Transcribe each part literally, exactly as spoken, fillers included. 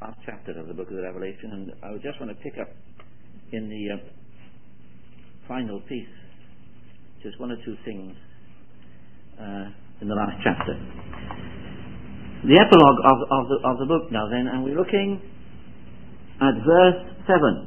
last chapter of the book of the Revelation, and I would just want to pick up in the uh, final piece just one or two things uh, in the last chapter. The epilogue of, of, the, of the book now then, and we're looking at verse seven.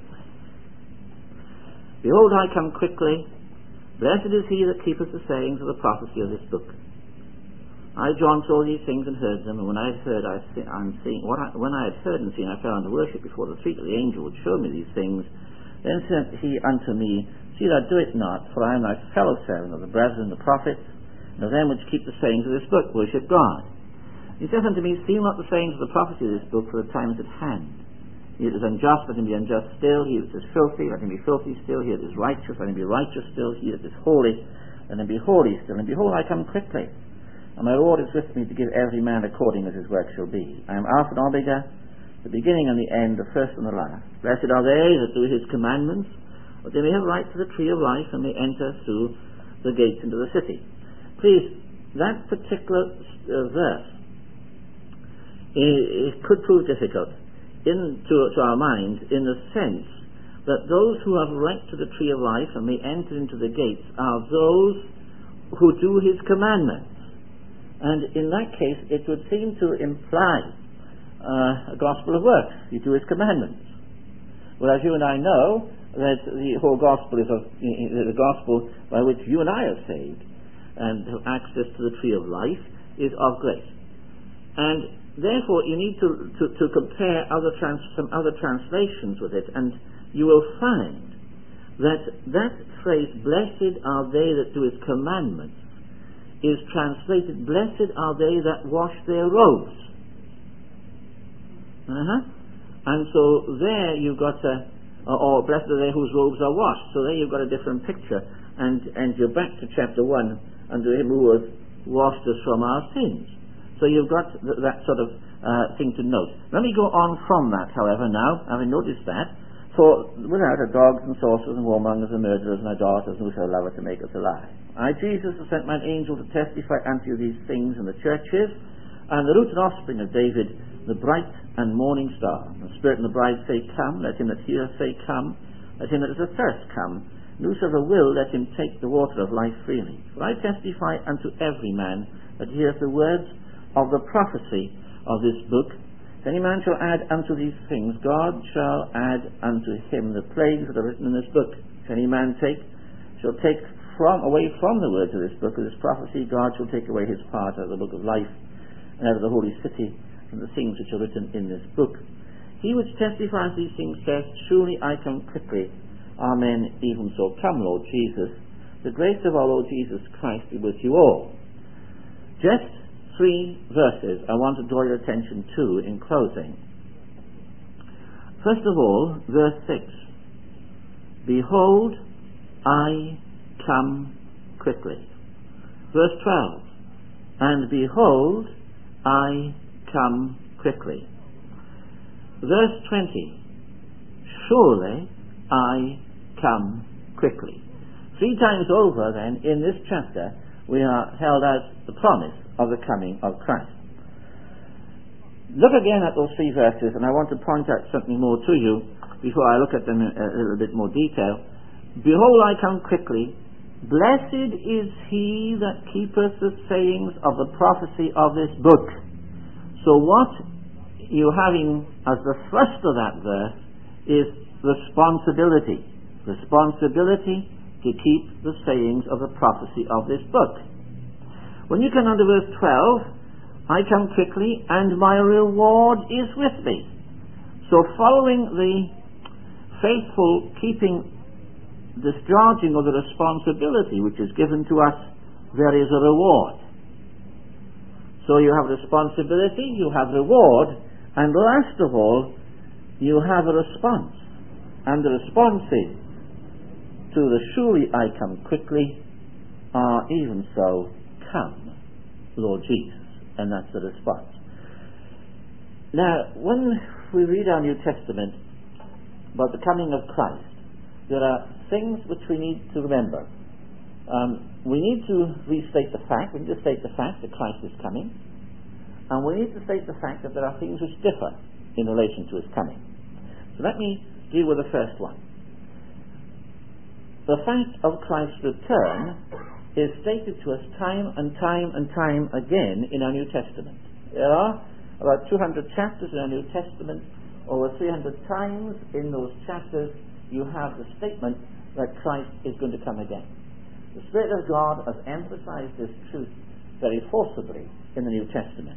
Behold, I come quickly. Blessed is he that keepeth the sayings of the prophecy of this book. I, John, saw these things and heard them, and when I had heard, I see, I'm seeing, what I, when I had heard and seen, I fell under worship before the feet of the angel which showed me these things. Then said he unto me, See thou do it not, for I am thy fellow servant of the brethren, the prophets, and of them which keep the sayings of this book, worship God. He saith unto me, Seal not the sayings of the prophecy of this book, for the time is at hand. He that is unjust, let him be unjust still. He that is filthy, let him be filthy still. He that is righteous, let him be righteous still. He that is holy, let him be holy still. And behold, I come quickly, and my Lord is with me to give every man according as his work shall be. I am Alpha and Omega, the beginning and the end, the first and the last. Blessed are they that do his commandments, that they may have right to the tree of life and may enter through the gates into the city. Please, that particular uh, verse, it, it could prove difficult in, to, to our minds in the sense that those who have right to the tree of life and may enter into the gates are those who do his commandments. And in that case, it would seem to imply uh, a gospel of works. You do his commandments. Whereas you and I know that the whole gospel is of, the gospel by which you and I are saved and have access to the tree of life is of grace. And therefore, you need to, to, to compare other trans, some other translations with it, and you will find that that phrase, blessed are they that do his commandments, is translated, blessed are they that wash their robes. Uh-huh. And so there you've got a, or blessed are they whose robes are washed. So there you've got a different picture. And, and you're back to chapter one, under him who has washed us from our sins. So you've got th- that sort of uh, thing to note. Let me go on from that, however, now, having noticed that. For without are dogs and sorcerers and warmongers and murderers and idolaters, and whosoever loveth to make us a lie. I, Jesus, have sent mine angel to testify unto you these things in the churches, and the root and offspring of David, the bright and morning star. The Spirit and the bride say, Come. Let him that heareth say, Come. Let him that is athirst come. And whosoever will, let him take the water of life freely. For I testify unto every man that heareth the words of the prophecy of this book. If any man shall add unto these things, God shall add unto him the plagues that are written in this book. If any man take, shall take from away from the words of this book, of this prophecy, God shall take away his part out of the book of life, and out of the holy city, from the things which are written in this book. He which testifies these things says, Surely I come quickly. Amen. Even so, come, Lord Jesus. The grace of our Lord Jesus Christ be with you all. Just three verses I want to draw your attention to in closing. First of all, verse six. Behold, I come quickly. Verse twelve. And behold, I come quickly. Verse twenty. Surely I come quickly. Three times over then in this chapter we are held out the promise of the coming of Christ. Look again at those three verses, and I want to point out something more to you before I look at them in a little bit more detail. Behold, I come quickly. Blessed is he that keepeth the sayings of the prophecy of this book. So what you're having as the thrust of that verse is responsibility. Responsibility to keep the sayings of the prophecy of this book. When you come under verse twelve, I come quickly and my reward is with me. So following the faithful keeping, discharging of the responsibility which is given to us, there is a reward. So you have responsibility, you have reward, and last of all, you have a response. And the response is to the surely I come quickly, are even so, come, Lord Jesus. And that's the response. Now, when we read our New Testament about the coming of Christ, there are things which we need to remember. Um, we need to restate the fact, we need to state the fact that Christ is coming, and we need to state the fact that there are things which differ in relation to his coming. So let me deal with the first one. The fact of Christ's return is stated to us time and time and time again in our New Testament. There are about two hundred chapters in our New Testament. Over three hundred times in those chapters you have the statement that Christ is going to come again. The Spirit of God has emphasized this truth very forcibly in the New Testament.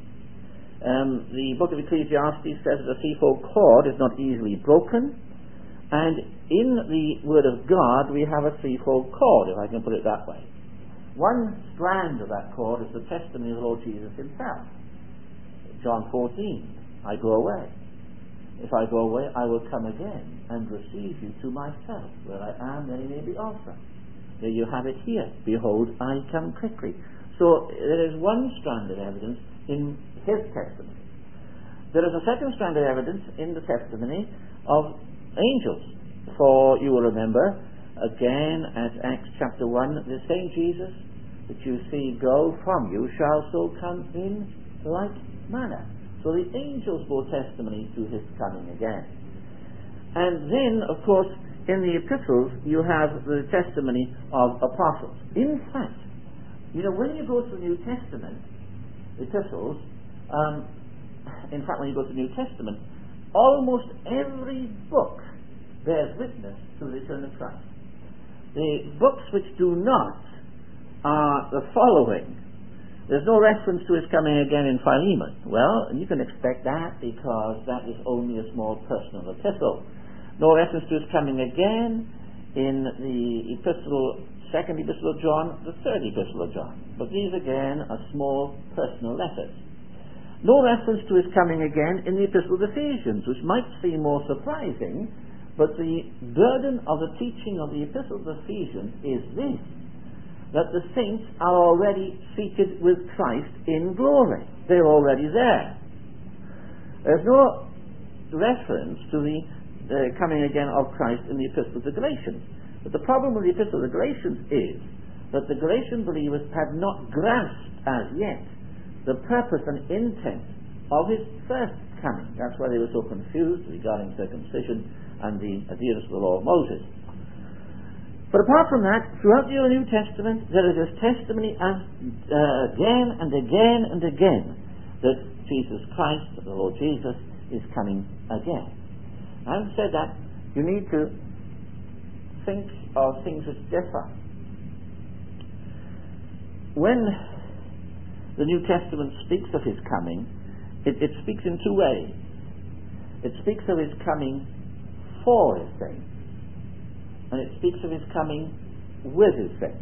Um, the book of Ecclesiastes says that the threefold cord is not easily broken, and in the Word of God we have a threefold cord, if I can put it that way. One strand of that cord is the testimony of the Lord Jesus himself. John fourteen, I go away. If I go away, I will come again and receive you to myself. Where I am, there you may be also. There you have it here. Behold, I come quickly. So there is one strand of evidence in his testimony. There is a second strand of evidence in the testimony of angels. For you will remember, again at Acts chapter one, the same Jesus that you see go from you shall so come in like manner. So the angels bore testimony to his coming again. And then, of course, in the epistles you have the testimony of apostles. In fact, you know, when you go to the New Testament epistles, um, in fact when you go to the New Testament, almost every book bears witness to the return of Christ. The books which do not are the following. There's no reference to his coming again in Philemon. Well, you can expect that because that is only a small personal epistle. No reference to his coming again in the epistle, second epistle of John, the third epistle of John. But these again are small personal letters. No reference to his coming again in the epistle of Ephesians, which might seem more surprising, but the burden of the teaching of the epistle of Ephesians is this: that the saints are already seated with Christ in glory. They're already there. There's no reference to the uh, coming again of Christ in the Epistle to Galatians. But the problem with the Epistle to Galatians is that the Galatian believers had not grasped as yet the purpose and intent of his first coming. That's why they were so confused regarding circumcision and the adherence to the law of Moses. But apart from that, throughout the New Testament, there is this testimony as, uh, again and again and again that Jesus Christ, the Lord Jesus, is coming again. Having said that, you need to think of things which differ. When the New Testament speaks of his coming, it, it speaks in two ways. It speaks of his coming for his saints, and it speaks of his coming with his saints.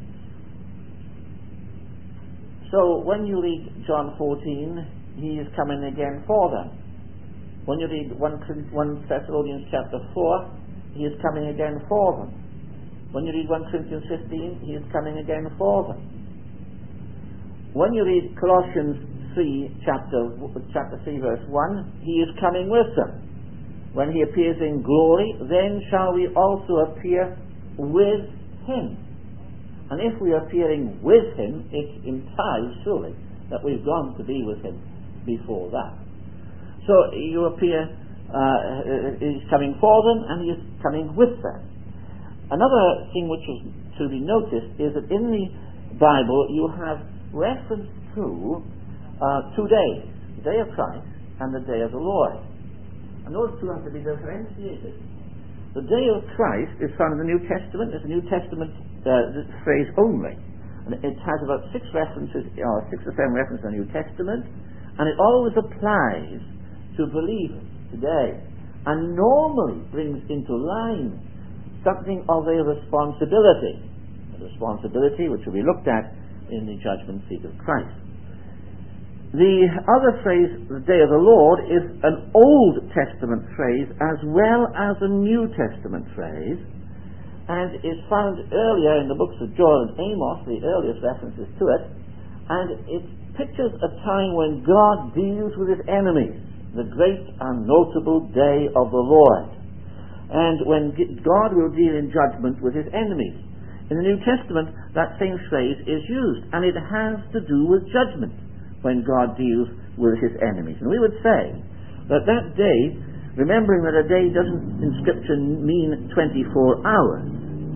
So when you read John fourteen, he is coming again for them. When you read First Thessalonians chapter four, he is coming again for them. When you read First Corinthians fifteen, he is coming again for them. When you read Colossians three, chapter, chapter three, verse one, he is coming with them. When he appears in glory, then shall we also appear with him. And if we are appearing with him, it implies surely that we've gone to be with him before that. So you appear, uh, he's coming for them and he is coming with them. Another thing which is to be noticed is that in the Bible you have reference to uh, two days, the day of Christ and the day of the Lord. And those two have to be differentiated. The day of Christ is found in the New Testament. It's a New Testament uh, phrase only. And it has about six references, or six or seven references in the New Testament, and it always applies to believers today, and normally brings into line something of a responsibility, a responsibility which will be looked at in the judgment seat of Christ. The other phrase, the day of the Lord, is an Old Testament phrase as well as a New Testament phrase, and is found earlier in the books of Joel and Amos, the earliest references to it, and it pictures a time when God deals with his enemies, the great and notable day of the Lord, and when God will deal in judgment with his enemies. In the New Testament, that same phrase is used, and it has to do with judgment, when God deals with his enemies. And we would say that that day, remembering that a day doesn't in Scripture mean twenty-four hours.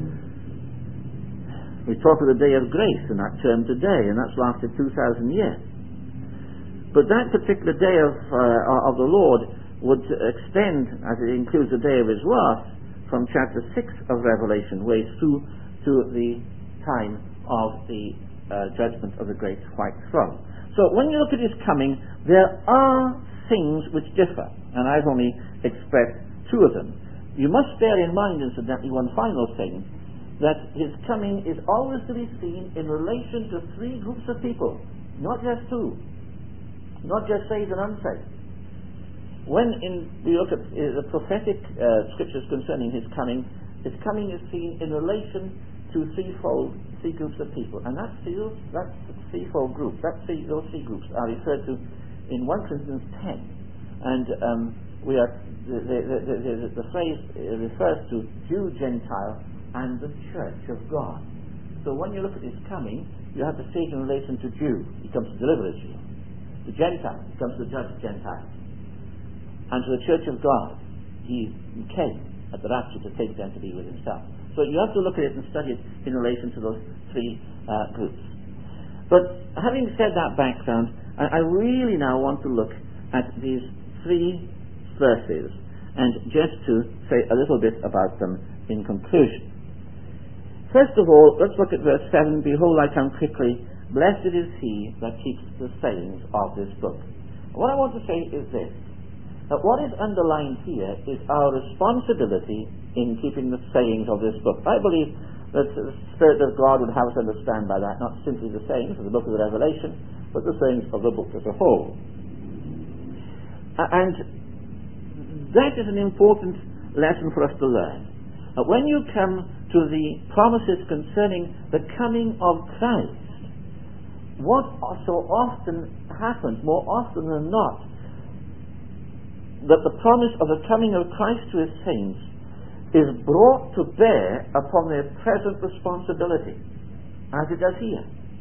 We talk of the day of grace in that term today, and that's lasted two thousand years. But that particular day of, uh, of the Lord would extend, as it includes the day of his wrath, from chapter six of Revelation, way through to the time of the uh, judgment of the great white throne. So when you look at his coming, there are things which differ, and I've only expressed two of them. You must bear in mind, incidentally, one final thing, that his coming is always to be seen in relation to three groups of people, not just two, not just saved and unsaved. When in, we look at uh, the prophetic uh, scriptures concerning his coming, his coming is seen in relation to threefold, three groups of people, and that field, that threefold group, that three, those three groups are referred to in First Corinthians ten, and um, we are the, the, the, the, the phrase refers to Jew, Gentile, and the Church of God. So when you look at his coming, you have to see it in relation to Jew. He comes to deliver Israel. To Gentile, he comes to judge Gentiles. And to the Church of God, he came at the rapture to take them to be with himself. So you have to look at it and study it in relation to those three uh, groups. But having said that background, I, I really now want to look at these three verses and just to say a little bit about them in conclusion. First of all, let's look at verse seven. Behold, I come quickly. Blessed is he that keeps the sayings of this book. What I want to say is this, that what is underlined here is our responsibility in keeping the sayings of this book. I believe that the Spirit of God would have us understand by that not simply the sayings of the book of the Revelation, but the sayings of the book as a whole. And that is an important lesson for us to learn. That when you come to the promises concerning the coming of Christ, what so often happens, more often than not, that the promise of the coming of Christ to his saints is brought to bear upon their present responsibility, as it does here.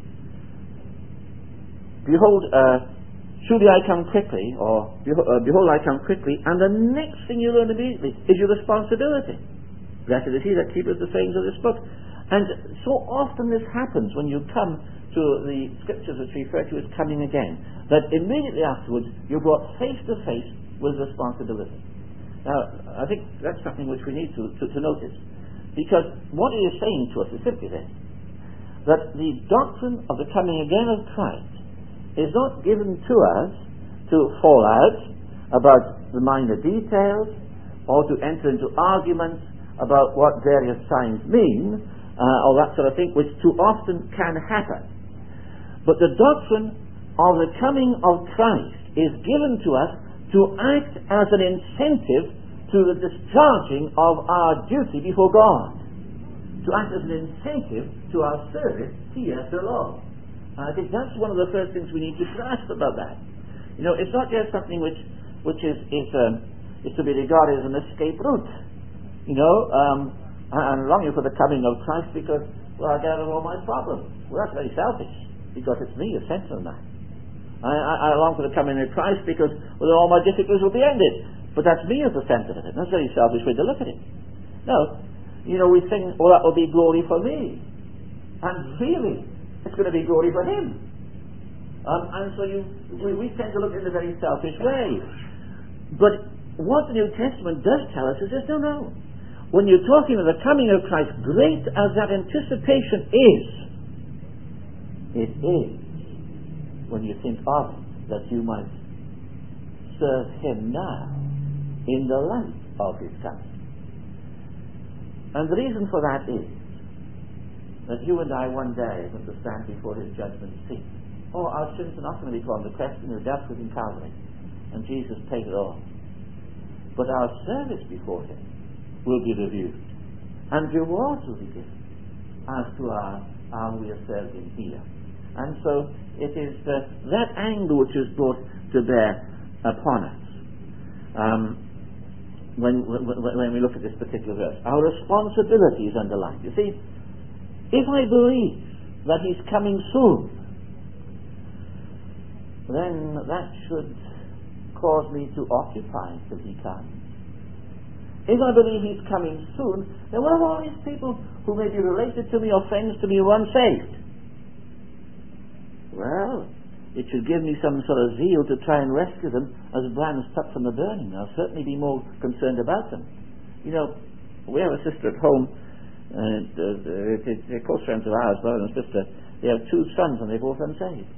Behold, uh, surely I come quickly, or behold, uh, behold, I come quickly, and the next thing you learn immediately is your responsibility. Blessed is he that keepeth the sayings of this book. And so often this happens when you come to the scriptures which refer to as coming again, that immediately afterwards you're brought face to face with responsibility. Now, I think that's something which we need to, to, to notice, because what it is saying to us is simply this, that the doctrine of the coming again of Christ is not given to us to fall out about the minor details or to enter into arguments about what various signs mean, uh, or that sort of thing, which too often can happen. But the doctrine of the coming of Christ is given to us to act as an incentive to the discharging of our duty before God, to act as an incentive to our service here below. And I think that's one of the first things we need to grasp about that. You know, it's not just something which which is is, um, is to be regarded as an escape route. You know, um, I'm longing for the coming of Christ because, well, I get out of all my problems. Well, that's very selfish, because it's me who sent them that. I, I, I long for the coming of Christ because, well, all my difficulties will be ended. But that's me as the centre of it. That's a very selfish way to look at it. No, you know, we think, oh, that will be glory for me. And really, it's going to be glory for him. Um, and so you, we, we tend to look in a very selfish way. But what the New Testament does tell us is this, no, no. When you're talking of the coming of Christ, great as that anticipation is, it is when you think of it, that you might serve him now in the light of his coming. And the reason for that is that you and I one day are going to stand before his judgment seat. Oh, our sins are not going to be called into question. We're dealt with in Calvary, and Jesus paid it all. But our service before him will be reviewed, and rewards will be given as to our how we have served him here. And so it is uh, that angle which is brought to bear upon us um, when, when, when we look at this particular verse. Our responsibility is underlined. You see, if I believe that he's coming soon, then that should cause me to occupy till he comes? If I believe he's coming soon, then what of all these people who may be related to me or friends to me who are unsaved? Well, it should give me some sort of zeal to try and rescue them as brands plucked from the burning. I'll certainly be more concerned about them. You know, we have a sister at home, and uh, they're close friends of ours, brother and sister. They have two sons and they're both unsaved.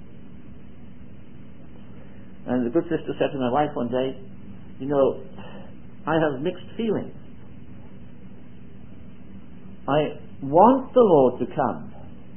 And the good sister said to my wife one day, you know, I have mixed feelings. I want the Lord to come.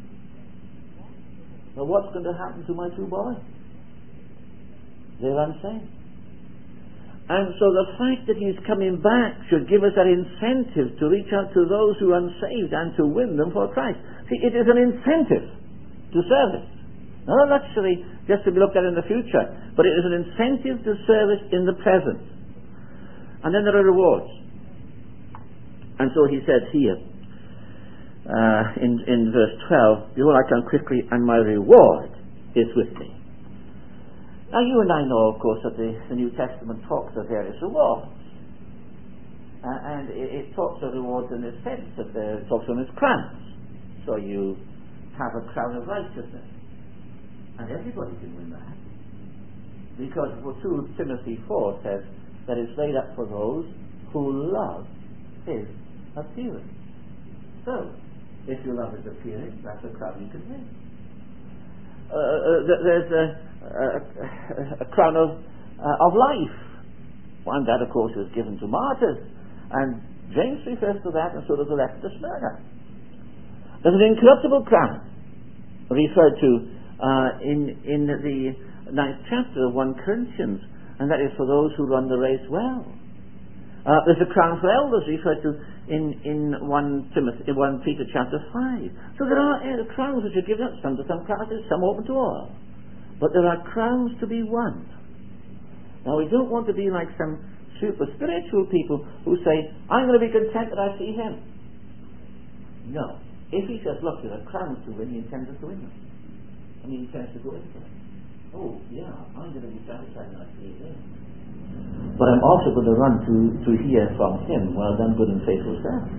But what's going to happen to my two boys? They're unsaved. And so the fact that he's coming back should give us that incentive to reach out to those who are unsaved and to win them for Christ. See, it is an incentive to service. Not a luxury just to be looked at in the future, but it is an incentive to service in the present. And then there are rewards. And so he says here, uh, in, in verse twelve, behold, I come quickly, and my reward is with me. Now you and I know, of course, that the, the New Testament talks of various rewards. Uh, and it, it talks of rewards in the sense that it talks of them as crowns. So you have a crown of righteousness. And everybody can win that. Because two Timothy four says that it's laid up for those who love his appearing. So, if you love his appearing, that's a crown you can win. Uh, uh, there's a, a, a crown of, uh, of life. And that, of course, is given to martyrs. And James refers to that, and so does the letter to Smyrna. There's an incorruptible crown referred to uh, in, in the ninth chapter of First Corinthians, and that is for those who run the race well. Uh, there's a crown for elders referred to in, in First Timothy, in First Peter chapter five. So there are uh, crowns which are given out, some to some classes, some open to all. But there are crowns to be won. Now we don't want to be like some super spiritual people who say, I'm going to be content that I see him. No. If he says, look, there are crowns to win, he intends to win them. And he intends to go into them. Oh, yeah, I'm going to be satisfied when I see him. But I'm also going to run to, to hear from him, well done, good and faithful servant.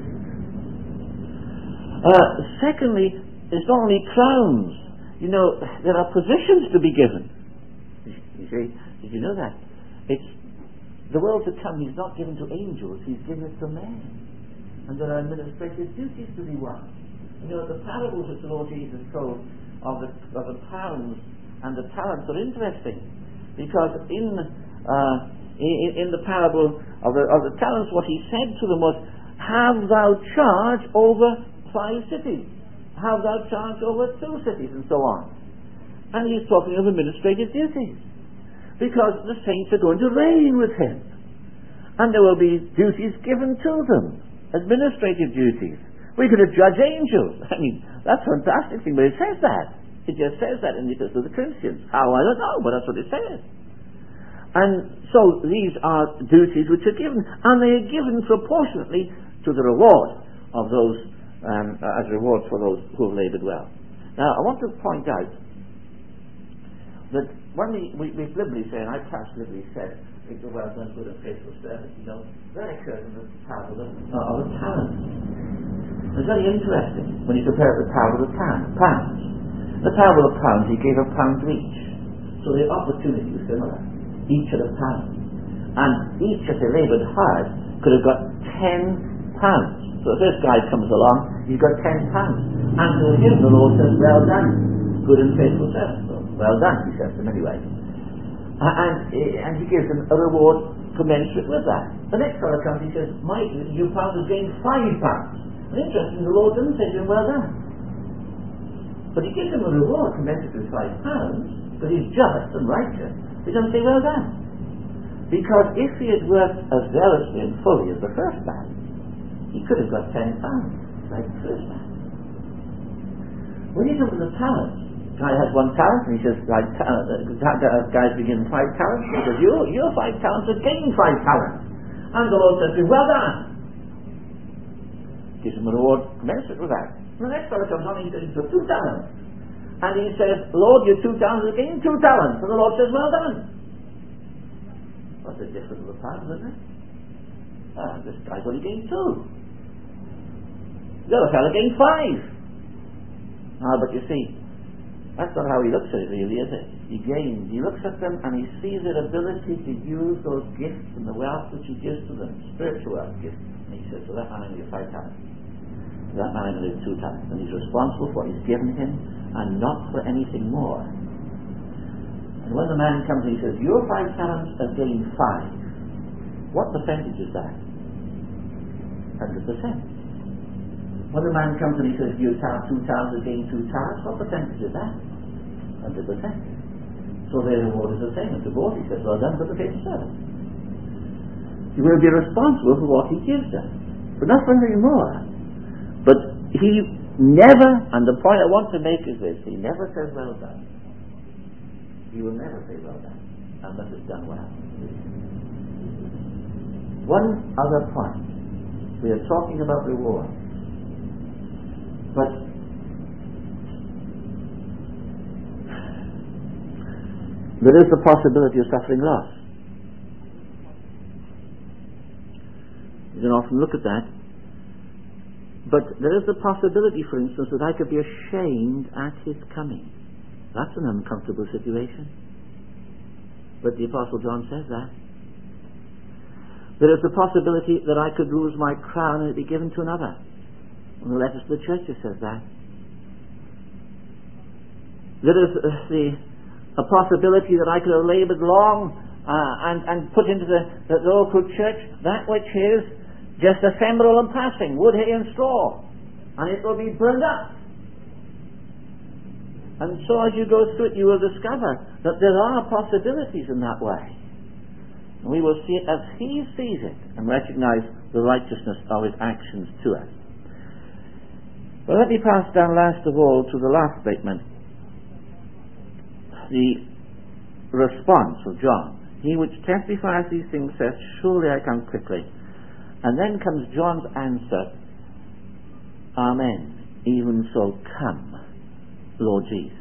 Uh, secondly, it's not only crowns. You know, there are positions to be given. You see, did you know that? It's the world to come. He's not given to angels. He's given it to men. And there are administrative duties to be won. You know, the parables that the Lord Jesus told of the, of the pounds and the talents are interesting, because in uh, in, in the parable of the, of the talents, what he said to them was, have thou charge over five cities, have thou charge over two cities, and so on. And he's talking of administrative duties, because the saints are going to reign with him, and there will be duties given to them, administrative duties. We're going to judge angels. I mean, that's a fantastic thing, but it says that. It just says that in the Epistle to the Corinthians. How, I don't know, but that's what it says. And so these are duties which are given, and they are given proportionately to the reward of those, um, as rewards for those who have laboured well. Now, I want to point out that when we, we, we glibly say, and I perhaps glibly said, it's a well done, good and faithful service, you know, that occurs in the parable of, uh, of the talents. It's very interesting when you compare it with the parable of the pounds. The parable of pounds, he gave a pound to each. So the opportunity was similar. Each had a pound. And each, if they laboured hard, could have got ten pounds. So if this guy comes along, he's got ten pounds. And to him the Lord says, well done, good and faithful servant. So, well done, he says to him anyway. And, and he gives him a reward commensurate with that. The next fellow comes, he says, my, you pound has gained five pounds. And interesting, the Lord doesn't say to him, well done. But he gives him a reward commensurate with five pounds, because he's just and righteous. He doesn't say, well done. Because if he had worked as zealously and fully as the first man, he could have got ten pounds, like the first man. When you come to the talents, guy has one talent, and he says, right, uh, uh, guys begin five talents, he says, you, your five talents have gained five talents. And the Lord says to him, well done. Gives him a reward commensurate with that. And the next fellow comes on and he says, he's got two talents. And he says, Lord, your two talents have gained two talents. And the Lord says, well done. What's the difference of a pound, isn't it? Ah, this guy's only gained two. The other fellow gained five. Ah, but you see, that's not how he looks at it really, is it? He gains, he looks at them and he sees their ability to use those gifts and the wealth which he gives to them, spiritual wealth gifts. And he says, so that man only had five talents. That man only had two talents. And he's responsible for what he's given him and not for anything more. And when the man comes and he says, your five talents have gained five, what percentage is that? one hundred percent. When the man comes and he says, your talent, two talents have gained two talents, what percentage is that? one hundred percent. So their reward is the same. And to both he says, well done for the faithful servant. He will be responsible for what he gives them, but not for anything more. But he never, and the point I want to make is this, he never says well done. He will never say well done unless it's done well. One other point. We are talking about reward. But there is the possibility of suffering loss. You can often look at that. But there is the possibility, for instance, that I could be ashamed at his coming. That's an uncomfortable situation. But the Apostle John says that. There is the possibility that I could lose my crown and it be given to another. In the letters to the churches says that. There is uh, the a possibility that I could have laboured long uh, and, and put into the, the local church that which is just ephemeral and passing, wood, hay and straw, and it will be burned up. And so as you go through it you will discover that there are possibilities in that way. And we will see it as he sees it and recognize the righteousness of his actions to us. But let me pass down last of all to the last statement. The response of John. He which testifies these things says, surely I come quickly. And then comes John's answer, Amen. Even so come, Lord Jesus.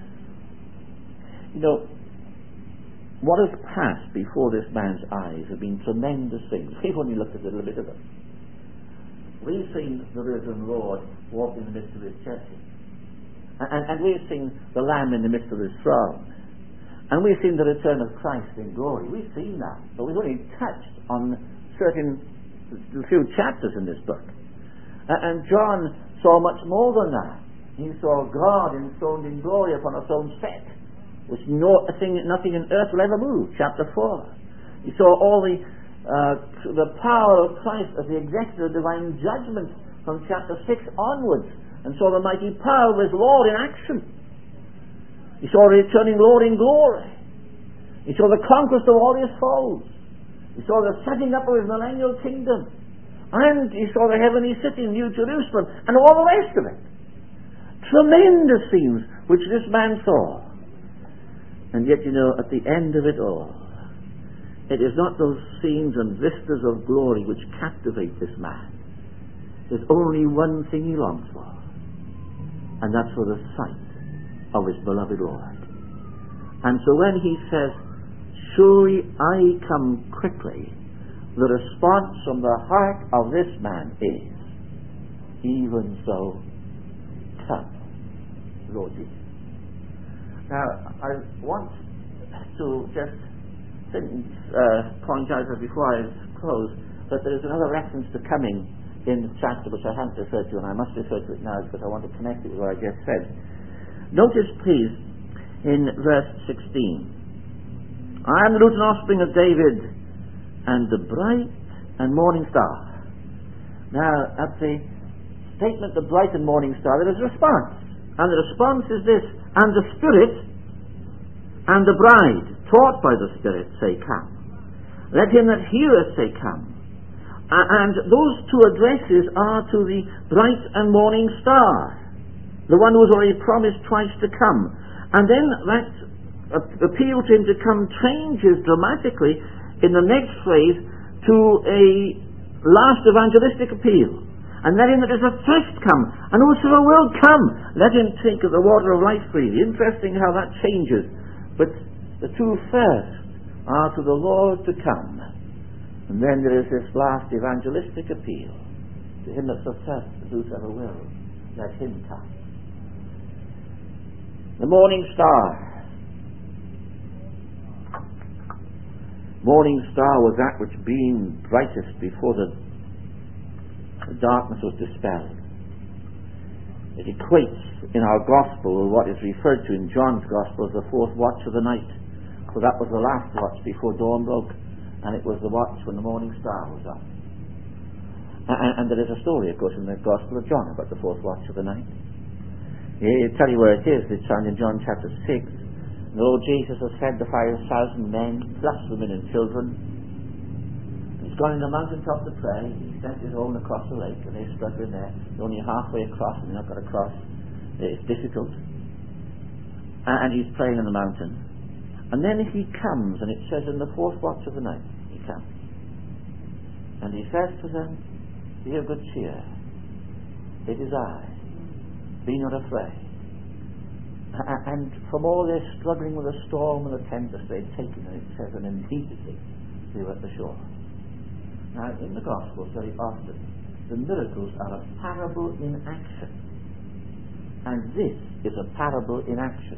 You know, what has passed before this man's eyes have been tremendous things. We've only looked at a little bit of them. We've seen the risen Lord walk in the midst of his churches. And, and we've seen the Lamb in the midst of his throne. And we've seen the return of Christ in glory. We've seen that. But we've only touched on certain few chapters in this book. Uh, and John saw much more than that. He saw God enthroned in glory upon a throne set, which nothing, nothing in earth will ever move. Chapter four. He saw all the uh, the power of Christ as the executor of divine judgment from chapter six onwards, and saw the mighty power of his Lord in action. He saw a returning Lord in glory. He saw the conquest of all his foes. He saw the setting up of his millennial kingdom. And he saw the heavenly city, New Jerusalem, and all the rest of it. Tremendous scenes which this man saw. And yet, you know, at the end of it all, it is not those scenes and vistas of glory which captivate this man. There's only one thing he longs for, and that's for the sight of his beloved Lord. And so when he says, surely I come quickly, the response from the heart of this man is, even so, come, Lord Jesus. Now, I want to just uh, point out before I close that there is another reference to coming in the chapter which I haven't referred to, and I must refer to it now because I want to connect it with what I just said. Notice, please, in verse sixteen, I am the root and offspring of David, and the bright and morning star. Now, at the statement, the bright and morning star, there is a response. And the response is this, and the Spirit and the bride, taught by the Spirit, say, come. Let him that heareth say, come. And those two addresses are to the bright and morning star, the one who was already promised twice to come. And then that appeal to him to come changes dramatically in the next phrase to a last evangelistic appeal. And let him that is athirst come, and whosoever will come, let him drink of the water of life freely. Interesting how that changes. But the two first are to the Lord to come. And then there is this last evangelistic appeal to him that success, whosoever will, let him come. The morning star. Morning star was that which beamed brightest before the, the darkness was dispelled. It equates in our gospel with what is referred to in John's gospel as the fourth watch of the night. For that was the last watch before dawn broke, and it was the watch when the morning star was up. And, and there is a story, of course, in the Gospel of John about the fourth watch of the night. He'll tell you where it is. It's found in John chapter six. The Lord Jesus has fed the five thousand men, plus women and children. He's gone in the mountaintop to pray. He sent his own across the lake, and they're struggling there. They're only halfway across, and they're not got across. It's difficult. And he's praying on the mountain. And then he comes, and it says in the fourth watch of the night, he comes. And he says to them, be of good cheer. It is I. Be not afraid. And from all their struggling with the storm and the tempest, they'd taken, and it says, and immediately they were at the shore. Now, in the Gospels, very often, the miracles are a parable in action. And this is a parable in action.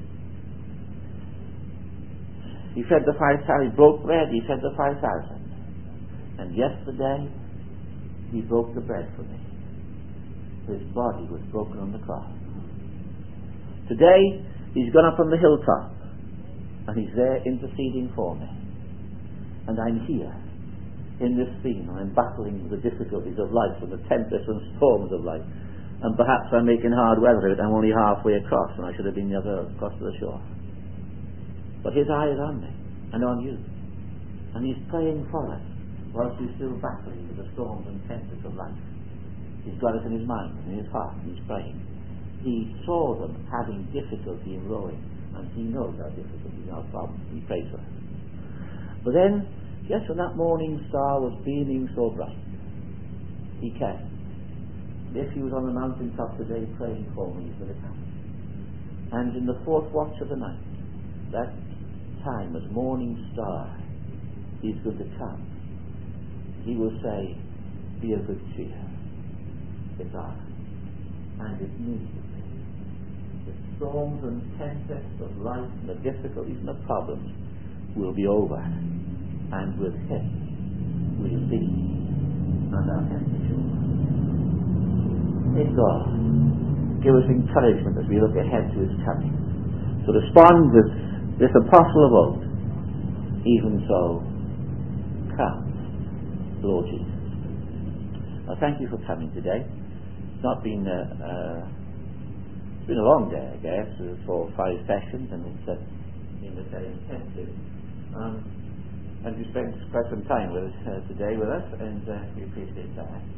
He fed the five thousand, he broke bread, he fed the five thousand. And yesterday, he broke the bread for me. His body was broken on the cross. Today, he's gone up on the hilltop, and he's there interceding for me. And I'm here, in this scene, I'm battling the difficulties of life and the tempests and storms of life. And perhaps I'm making hard weather of it, I'm only halfway across, and I should have been the other across to the shore. But his eye is on me and on you. And he's praying for us whilst he's still battling with the storms and tempests of life. He's got it in his mind and in his heart, and he's praying. He saw them having difficulty in rowing, and he knows our difficulties, our problems. He prays for us. But then, just when that morning star was beaming so bright, he came. If he was on the mountaintop today praying for me, he's going to come. And in the fourth watch of the night, that time as morning star, he's going to come. He will say, be of good cheer. It's I. And it needs to be. The storms and tempests of life and the difficulties and the problems will be over. And with him, we'll be on our heavenly shore. May God give us encouragement as we look ahead to his coming. To respond with this apostle of old, even so, come, Lord Jesus. Well, thank you for coming today. It's not been a, uh, it's been a long day, I guess, for five sessions, and it's uh, been very intensive. Um, and you spent quite some time with us uh, today with us, and uh, we appreciate that.